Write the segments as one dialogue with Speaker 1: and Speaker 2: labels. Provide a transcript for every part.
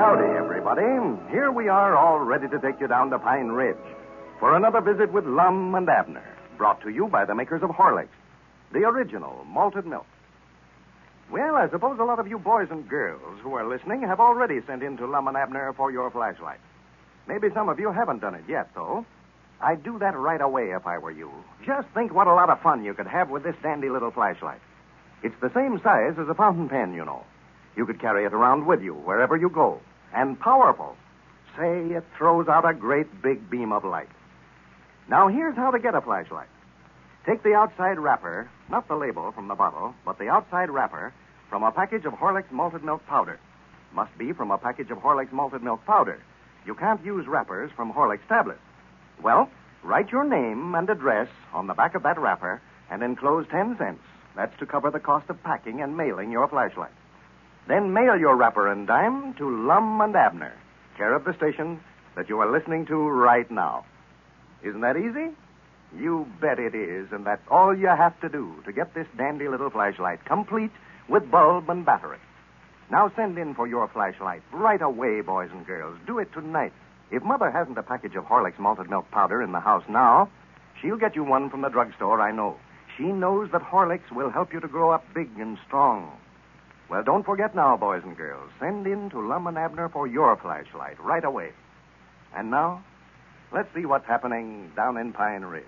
Speaker 1: Howdy, everybody. Here we are, all ready to take you down to Pine Ridge for another visit with Lum and Abner, brought to you by the makers of Horlicks, the original malted milk. Well, I suppose a lot of you boys and girls who are listening have already sent in to Lum and Abner for your flashlight. Maybe some of you haven't done it yet, though. I'd do that right away if I were you. Just think what a lot of fun you could have with this dandy little flashlight. It's the same size as a fountain pen, you know. You could carry it around with you wherever you go. And powerful. Say, it throws out a great big beam of light. Now, here's how to get a flashlight. Take the outside wrapper, not the label from the bottle, but the outside wrapper from a package of Horlicks malted milk powder. Must be from a package of Horlicks malted milk powder. You can't use wrappers from Horlicks tablets. Well, write your name and address on the back of that wrapper and enclose 10 cents. That's to cover the cost of packing and mailing your flashlight. Then mail your wrapper and dime to Lum and Abner, care of the station that you are listening to right now. Isn't that easy? You bet it is, and that's all you have to do to get this dandy little flashlight, complete with bulb and battery. Now send in for your flashlight right away, boys and girls. Do it tonight. If Mother hasn't a package of Horlicks malted milk powder in the house now, she'll get you one from the drugstore, I know. She knows that Horlicks will help you to grow up big and strong. Well, don't forget now, boys and girls. Send in to Lum and Abner for your flashlight right away. And now, let's see what's happening down in Pine Ridge.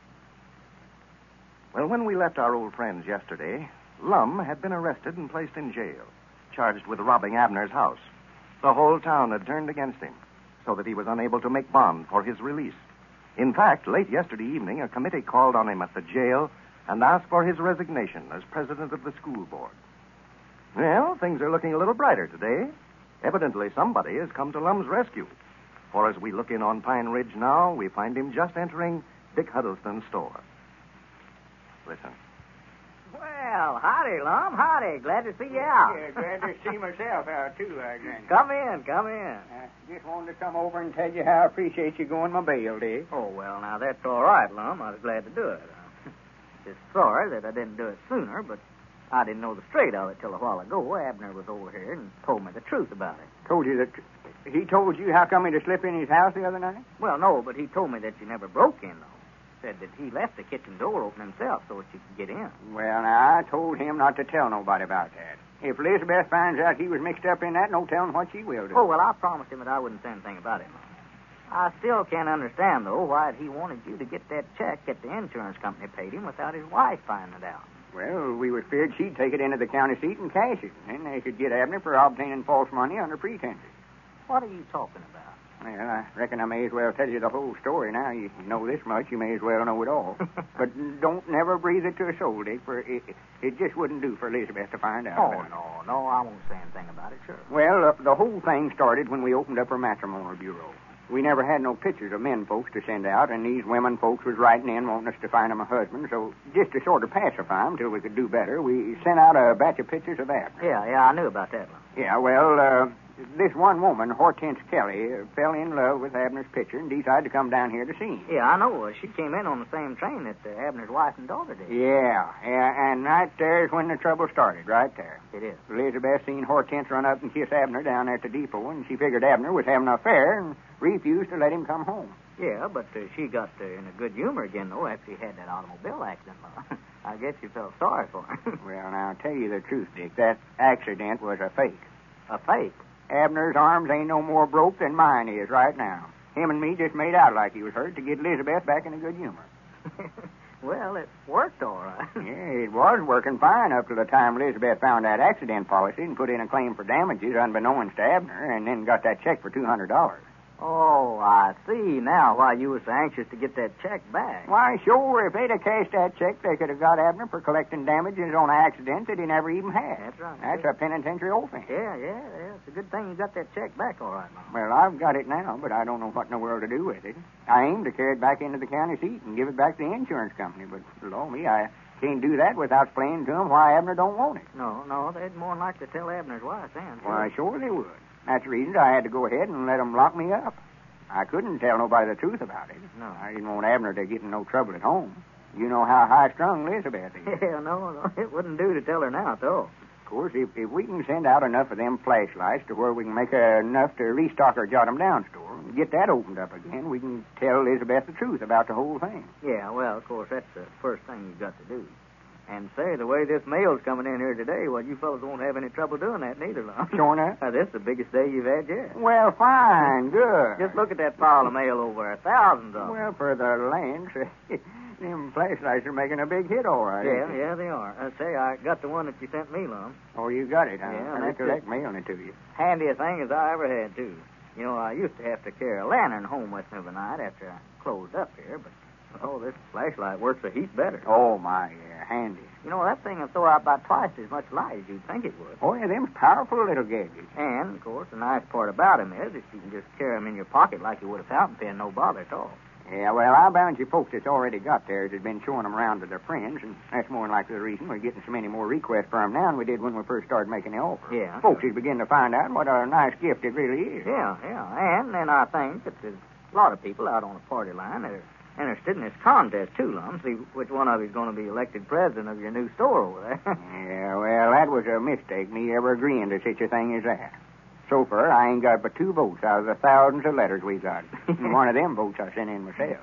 Speaker 1: Well, when we left our old friends yesterday, Lum had been arrested and placed in jail, charged with robbing Abner's house. The whole town had turned against him, so that he was unable to make bond for his release. In fact, late yesterday evening, a committee called on him at the jail and asked for his resignation as president of the school board. Well, things are looking a little brighter today. Evidently, somebody has come to Lum's rescue. For as we look in on Pine Ridge now, we find him just entering Dick Huddlestone's store. Listen.
Speaker 2: Well, howdy, Lum. Howdy. Glad to see you out.
Speaker 3: Yeah, glad to see myself out, too, Granny.
Speaker 2: Come in, come in.
Speaker 3: Just wanted to come over and tell you how I appreciate you going my bail, Dick.
Speaker 2: Oh, well, now, that's all right, Lum. I was glad to do it. Just sorry that I didn't do it sooner, but I didn't know the straight of it till a while ago. Abner was over here and told me the truth about it.
Speaker 3: Told you that... He told you how come he to slip in his house the other night?
Speaker 2: Well, no, but he told me that you never broke in, though. Said that he left the kitchen door open himself so that you could get in.
Speaker 3: Well, now, I told him not to tell nobody about that. If Elizabeth finds out he was mixed up in that, no telling what she will do.
Speaker 2: Oh, well, I promised him that I wouldn't say anything about it, Lum. I still can't understand, though, why he wanted you to get that check that the insurance company paid him without his wife finding it out.
Speaker 3: Well, we was feared she'd take it into the county seat and cash it. And then they could get Abner for obtaining false money under pretenses.
Speaker 2: What are you talking about?
Speaker 3: Well, I reckon I may as well tell you the whole story now. You know this much, you may as well know it all. But don't never breathe it to a soul, Dick, for it just wouldn't do for Elizabeth to find out.
Speaker 2: Oh, no, I won't say anything about it, sure.
Speaker 3: Well, the whole thing started when we opened up our matrimonial bureau. We never had no pictures of men folks to send out, and these women folks was writing in wanting us to find them a husband. So just to sort of pacify them till we could do better, we sent out a batch of pictures of Abner.
Speaker 2: Yeah, I knew about that one.
Speaker 3: Yeah, well, this one woman, Hortense Kelly, fell in love with Abner's picture and decided to come down here to see him.
Speaker 2: Yeah, I know. She came in on the same train that Abner's wife and daughter did.
Speaker 3: Yeah, and right there's when the trouble started, right there.
Speaker 2: It is.
Speaker 3: Elizabeth seen Hortense run up and kiss Abner down at the depot, and she figured Abner was having an affair and refused to let him come home.
Speaker 2: Yeah, but she got in a good humor again, though, after he had that automobile accident. I guess you felt sorry for him.
Speaker 3: Well, now, I'll tell you the truth, Dick. That accident was a fake.
Speaker 2: A fake?
Speaker 3: Abner's arms ain't no more broke than mine is right now. Him and me just made out like he was hurt to get Elizabeth back in a good humor.
Speaker 2: Well, it worked all right.
Speaker 3: Yeah, it was working fine up to the time Elizabeth found that accident policy and put in a claim for damages unbeknownst to Abner and then got that check for $200.
Speaker 2: Oh, I see now why you were so anxious to get that check back.
Speaker 3: Why, sure, if they'd have cashed that check, they could have got Abner for collecting damages on an accident that he never even had.
Speaker 2: That's right.
Speaker 3: That's a penitentiary offense.
Speaker 2: Yeah. It's a good thing you got that check back all right, Mom.
Speaker 3: Well, I've got it now, but I don't know what in the world to do with it. I aim to carry it back into the county seat and give it back to the insurance company, but, Lord me, I can't do that without explaining to them why Abner don't want it.
Speaker 2: No, they'd more than like to tell Abner's wife then.
Speaker 3: Why, sure they would. That's the reason I had to go ahead and let them lock me up. I couldn't tell nobody the truth about it.
Speaker 2: No.
Speaker 3: I didn't want Abner to get in no trouble at home. You know how high-strung Elizabeth is.
Speaker 2: Yeah, no, it wouldn't do to tell her now, though.
Speaker 3: Of course, if we can send out enough of them flashlights to where we can make enough to restock our Jot 'em Down store and get that opened up again, we can tell Elizabeth the truth about the whole thing.
Speaker 2: Yeah, well, of course, that's the first thing you've got to do. And say, the way this mail's coming in here today, well, you fellows won't have any trouble doing that neither, Lum.
Speaker 3: Sure enough?
Speaker 2: This is the biggest day you've had yet.
Speaker 3: Well, fine, good.
Speaker 2: Just look at that pile of mail over there. Thousands of them.
Speaker 3: Well, for the lands, them flashlights are making a big hit, all right.
Speaker 2: Yeah, they are. Say, I got the one that you sent me, Lum.
Speaker 3: Oh, you got it, huh?
Speaker 2: Yeah,
Speaker 3: I recollect mailing it to you.
Speaker 2: Handiest thing as I ever had, too. You know, I used to have to carry a lantern home with me every night after I closed up here, but, oh, this flashlight works a heap better.
Speaker 3: Oh, my, yeah, handy.
Speaker 2: You know, that thing will throw out about twice as much light as you'd think it would.
Speaker 3: Oh, yeah, them's powerful little gadgets.
Speaker 2: And, of course, the nice part about 'em is that you can just carry 'em in your pocket like you would a fountain pen, no bother at all.
Speaker 3: Yeah, well, I bound you folks that's already got theirs has been showing 'em around to their friends, and that's more than likely the reason we're getting so many more requests for 'em now than we did when we first started making the offer.
Speaker 2: Yeah.
Speaker 3: Folks is beginning to find out what a nice gift it really is.
Speaker 2: Yeah. And then I think that there's a lot of people out on the party line that are interested in this contest, too, Lum. See which one of you is going to be elected president of your new store over there.
Speaker 3: Yeah, well, that was a mistake, me ever agreeing to such a thing as that. So far, I ain't got but 2 votes out of the thousands of letters we got. And one of them votes I sent in myself.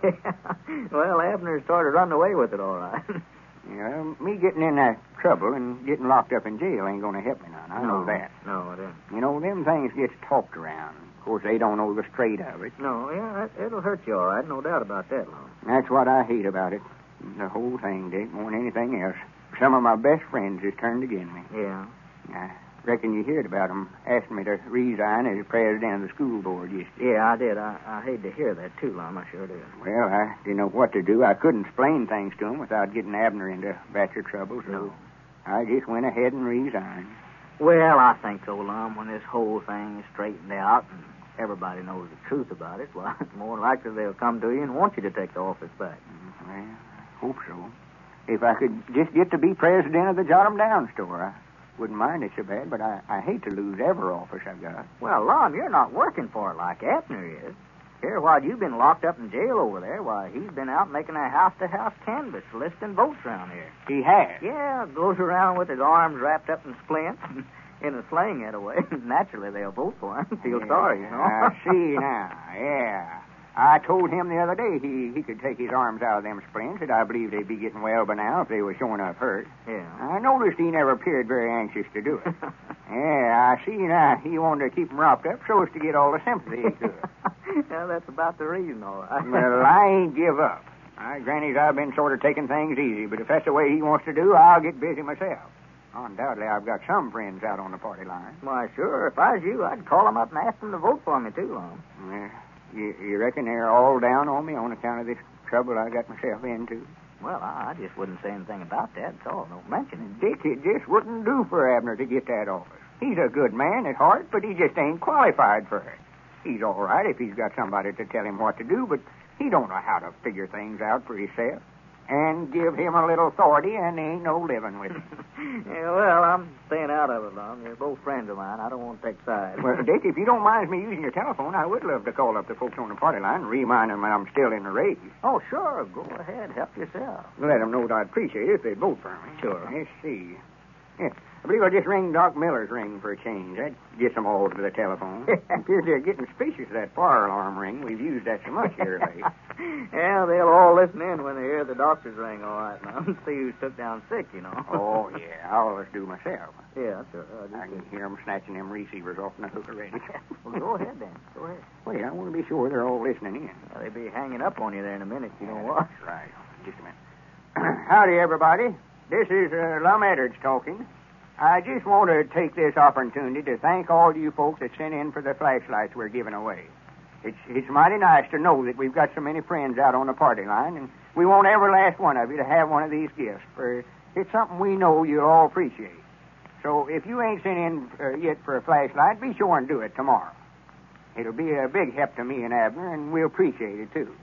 Speaker 2: Well, Abner started running away with it, all right.
Speaker 3: Yeah, me getting in that trouble and getting locked up in jail ain't going to help me none. I know that.
Speaker 2: No, it isn't.
Speaker 3: You know, them things gets talked around. Of course, they don't know the straight of it.
Speaker 2: No, yeah, it'll hurt you all right. No doubt about that, Lum.
Speaker 3: That's what I hate about it. The whole thing, Dick, more than anything else. Some of my best friends has turned against me.
Speaker 2: Yeah.
Speaker 3: I reckon you heard about them asking me to resign as president of the school board yesterday.
Speaker 2: Yeah, I did. I hate to hear that, too, Lum. I sure did.
Speaker 3: Well, I didn't know what to do. I couldn't explain things to him without getting Abner into batch of trouble, so
Speaker 2: No.
Speaker 3: I just went ahead and resigned.
Speaker 2: Well, I think so, Lum. When this whole thing is straightened out and everybody knows the truth about it, well, it's more likely they'll come to you and want you to take the office back.
Speaker 3: Well, I hope so. If I could just get to be president of the Jot 'em Down store, I wouldn't mind it so bad, but I hate to lose every office I've got.
Speaker 2: Well, Lum, you're not working for it like Abner is. Here, while you've been locked up in jail over there, why, he's been out making a house-to-house canvass listing votes around here.
Speaker 3: He has?
Speaker 2: Yeah, goes around with his arms wrapped up in splints in a sling that way. Naturally, they'll vote for him. Feel sorry, you know.
Speaker 3: I see now, yeah. I told him the other day he could take his arms out of them splints, that I believe they'd be getting well by now if they were showing up hurt.
Speaker 2: Yeah.
Speaker 3: I noticed he never appeared very anxious to do it. Yeah, I see now he wanted to keep them wrapped up so as to get all the sympathy he could.
Speaker 2: Well, that's about the reason, all right.
Speaker 3: Well, I ain't give up. Granny's I've been sort of taking things easy, but if that's the way he wants to do, I'll get busy myself. Undoubtedly, I've got some friends out on the party line.
Speaker 2: Why, sure, if I was you, I'd call them up and ask them to vote for me, too, Lum.
Speaker 3: Well, you reckon they're all down on me on account of this trouble I got myself into?
Speaker 2: Well, I just wouldn't say anything about that. That's all. Don't mention it.
Speaker 3: Dick, it just wouldn't do for Abner to get that office. He's a good man at heart, but he just ain't qualified for it. He's all right if he's got somebody to tell him what to do, but he don't know how to figure things out for himself. And give him a little authority, and there ain't no living with him.
Speaker 2: Yeah, well, I'm staying out of it, Lum. You're both friends of mine. I don't want to take sides.
Speaker 3: Well, Dick, if you don't mind me using your telephone, I would love to call up the folks on the party line and remind them I'm still in the race.
Speaker 2: Oh, sure. Go ahead. Help yourself.
Speaker 3: Let them know that I'd appreciate it if they'd vote for me.
Speaker 2: Sure.
Speaker 3: Let's see. Yeah, I believe I'll just ring Doc Miller's ring for a change. That gets them all to the telephone. It appears they're getting suspicious of that fire alarm ring. We've used that so much here lately.
Speaker 2: Yeah, they'll all listen in when they hear the doctor's ring, all right, now. See who's took down sick, you know.
Speaker 3: Oh, yeah. I always do myself.
Speaker 2: Yeah, sure.
Speaker 3: I can hear them snatching them receivers off the hook already.
Speaker 2: Well, go ahead, then. Go ahead.
Speaker 3: Well, I want to be sure they're all listening in.
Speaker 2: Well, they'll be hanging up on you there in a minute, you know what?
Speaker 3: That's right. Just a minute. Howdy, everybody. This is Lum Edwards talking. I just want to take this opportunity to thank all you folks that sent in for the flashlights we're giving away. It's mighty nice to know that we've got so many friends out on the party line, and we want every last one of you to have one of these gifts, for it's something we know you'll all appreciate. So if you ain't sent in yet for a flashlight, be sure and do it tomorrow. It'll be a big help to me and Abner, and we'll appreciate it, too.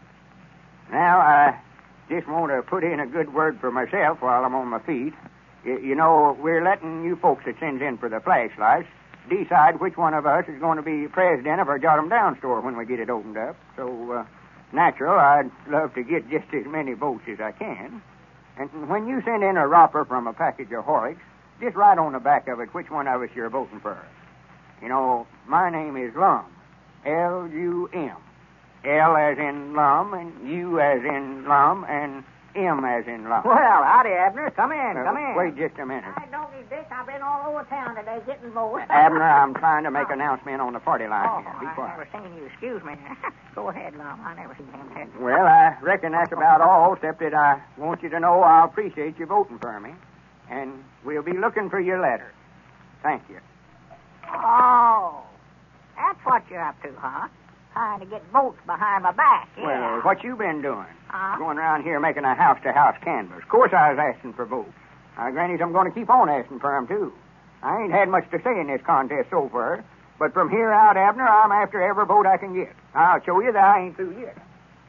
Speaker 3: Now, I just want to put in a good word for myself while I'm on my feet. You know, we're letting you folks that sends in for the flashlights decide which one of us is going to be president of our Jot 'em Down store when we get it opened up. So, natural, I'd love to get just as many votes as I can. And when you send in a wrapper from a package of Horlicks, just write on the back of it which one of us you're voting for. You know, my name is Lum. L-U-M. L as in Lum, and U as in Lum, and M as in Lum.
Speaker 2: Well, howdy, Abner. Come in, come in.
Speaker 3: Wait just a minute.
Speaker 4: Hi, Doggy Dick. I've been all over town today getting votes.
Speaker 3: Abner, I'm trying to make an announcement on the party line
Speaker 4: Oh,
Speaker 3: here. Be
Speaker 4: I
Speaker 3: quiet.
Speaker 4: never seen you. Excuse me. Go ahead, Lum. I never seen him head.
Speaker 3: Well, I reckon that's about all, except that I want you to know I appreciate you voting for me. And we'll be looking for your letter. Thank you.
Speaker 4: Oh, that's what you're up to, huh? Trying to get votes behind my back, yeah.
Speaker 3: Well, what you been doing?
Speaker 4: Huh?
Speaker 3: Going around here making a house-to-house canvass. Of course I was asking for votes. Granny's, I'm going to keep on asking for 'em, too. I ain't had much to say in this contest so far, but from here out, Abner, I'm after every vote I can get. I'll show you that I ain't through yet.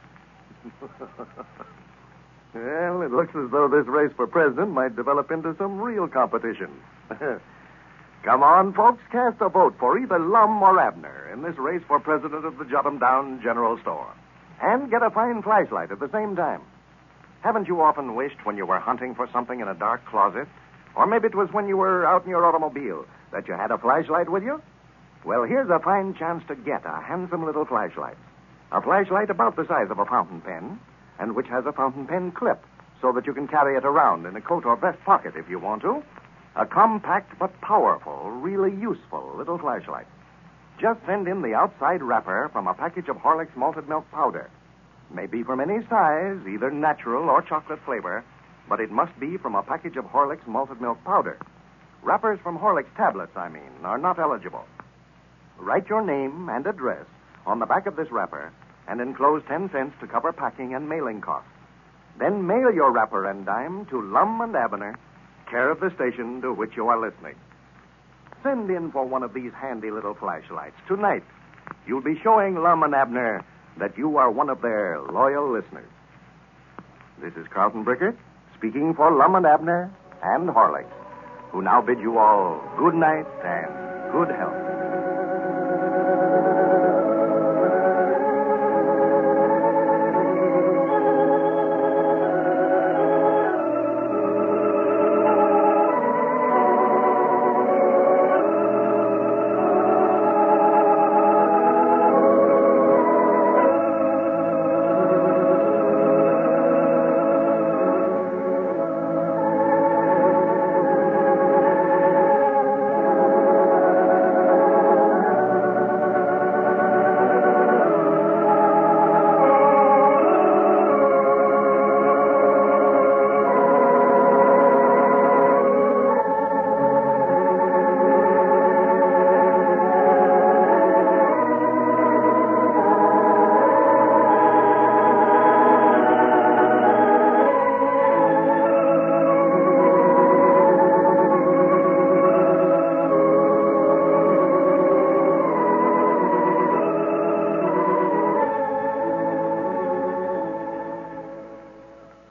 Speaker 1: Well, it looks as though this race for president might develop into some real competition. Come on, folks, cast a vote for either Lum or Abner in this race for president of the Jot 'em Down General Store. And get a fine flashlight at the same time. Haven't you often wished when you were hunting for something in a dark closet, or maybe it was when you were out in your automobile, that you had a flashlight with you? Well, here's a fine chance to get a handsome little flashlight. A flashlight about the size of a fountain pen, and which has a fountain pen clip, so that you can carry it around in a coat or vest pocket if you want to. A compact but powerful, really useful little flashlight. Just send in the outside wrapper from a package of Horlick's malted milk powder. May be from any size, either natural or chocolate flavor, but it must be from a package of Horlick's malted milk powder. Wrappers from Horlick's tablets, are not eligible. Write your name and address on the back of this wrapper and enclose 10 cents to cover packing and mailing costs. Then mail your wrapper and dime to Lum and Abner, care of the station to which you are listening. Send in for one of these handy little flashlights tonight. You'll be showing Lum and Abner that you are one of their loyal listeners. This is Carlton Brickert speaking for Lum and Abner and Horlicks, who now bid you all good night and good health.